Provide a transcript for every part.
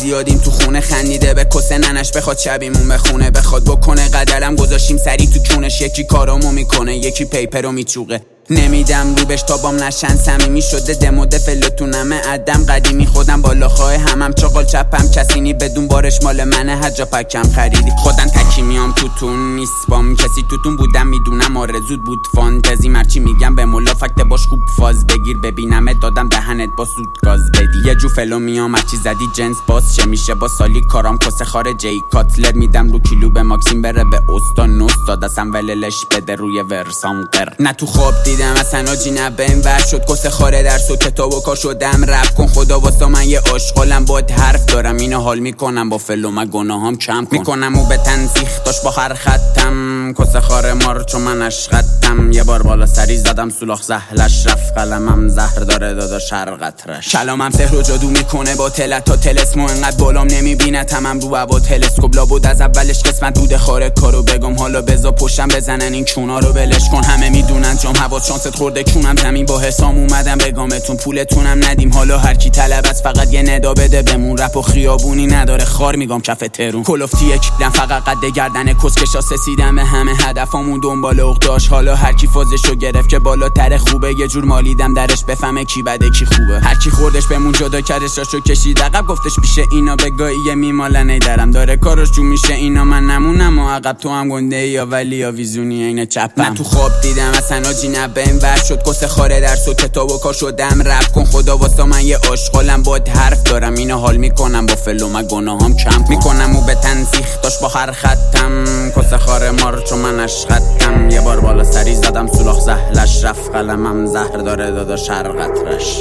زیادیم تو خونه خندیده به کس ننش بخواد شبیمون بخونه بخواد بکنه قدرم گذاشیم سری تو چونش یکی کارامو میکنه یکی پیپرو میچوقه نمیدم رو بهش تا بام نشن صمیمی شده دموده فلتونمه عدم قدیمی خودم بالاخواه همم چاقال چپم کسینی بدون بارش مال منه حجا پکم خریدی خودم تکی میام توتون نیست بام کسی توتون بودم میدونم آرزود بود فانتزی مرچی میگم به مولا فکت باش خوب فاز بگیر ببینمه دادم دهنت با سود گاز بدی یه جو فلو میام هرچی زدی جنس باز چه میشه با سالی کارام کس خارج جی کاتلر میدم رو کیلو به ماکسیم بره به استان استادسم وللش بده روی ورسام قر نه تو خواب دیدم اصلا آجی نبین ور شد کس خاره درس و کتاب و کار شدم رپ کن خدا واسه من یه عاشقالم باد حرف دارم اینو حال میکنم با فلو من گناهام کم کن میکنم و به تنزیخ داشت با هر خطم کس خاره مار چون من اشقدم یه بار بالا سری زدم سولاخ زهلش رفت قلمم زهر داره دادا شرقترش کلامم سحر و جادو میکنه با تلت تا تلسمو انقدر بالام نمیبینه تمام رو هوا تلسکوپ لابد از اولش قسمت بوده خاره کارو بگم حالا بزا پشتم بزنن این چونا رو ولش کن همه میدونن جام هوا شانست خورده کونم زمین با حسام اومدم بگامتون پولتونم ندیم حالا هر کی طلب است فقط یه ندا بده بمون رپ و خیابونی نداره خار میگم کف ترون کلفتی کیدم فقط قد گردن کسکشا سسیدم به همه هدفامون دنبال اقداش حالا هر کی فازشو گرفت که بالاتر خوبه یه جور مالیدم درش بفهمه کی بده کی خوبه هر کی خوردش بمون جدا کردش راشو کشید عقب گفتش پیشه اینا بگایی میمالنه درم داره کارش جو میشه اینا من نمونم و عقب تو هم گنده یا ولی یا ویزونی اینا چپم نه تو خواب دیدم اصلا آجی نبین ور شد کس خاره درس و کتاب و کار شدم رپ کن خدا واسه من یه عاشقالم باد حرف دارم اینو حال میکنم با فلو من گناهام کم میکنم و به تنزیخ داشت با هر خطم کس خاره مار چون من اشقدم یه بار بالا سری زدم سولاخ زهلش رفت قلمم زهر داره دادا شرقترش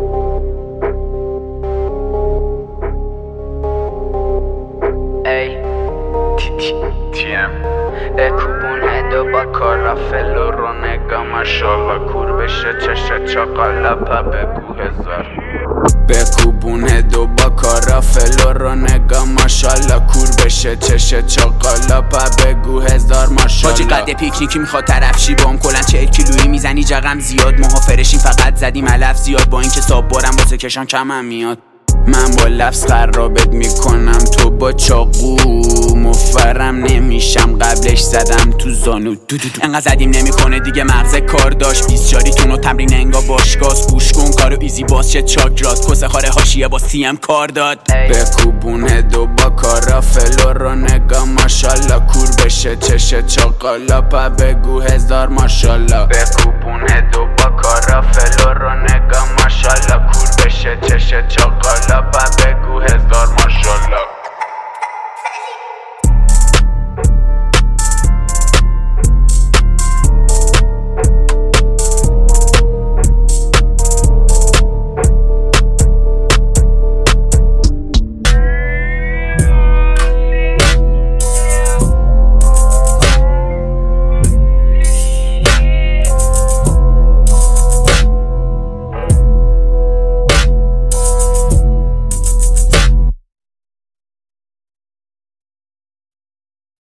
بکوبونه دو با کارافلو رو نگاه ماشالله کور بشه چشه چاقالاپا بگو هزار بکوبونه دو با کارافلو رو نگاه ماشالله کور بشه چشه چاقالاپا بگو هزار ماشالله باجی قد پیکنیکی میخواد طرفشی بام کلن 40 کیلویی میزنی جغم زیاد ماها فرشیم فقط زدیم علف زیاد با اینکه ساب بارم واسه کشان کمم میاد من با لفظ خرابت میکنم تو با چاقو مفرم نمیشم قبلش زدم تو زانو انقدر زدیم نمیکنه دیگه مغز کار داشت 20 تونو تمرین انگا باشگاز گوش کن کارو ایزی باز چه چاکرات کس خاره حاشیه با سیم کار داد بکوبونه دو با کارافلو رو نگاه ماشالله کور بشه چشه چاقالاپا بگو هزار ماشالله بکوبونه دو با کارافلو رو نگاه ماشالله کور بشه چشه چاقالاپا بگو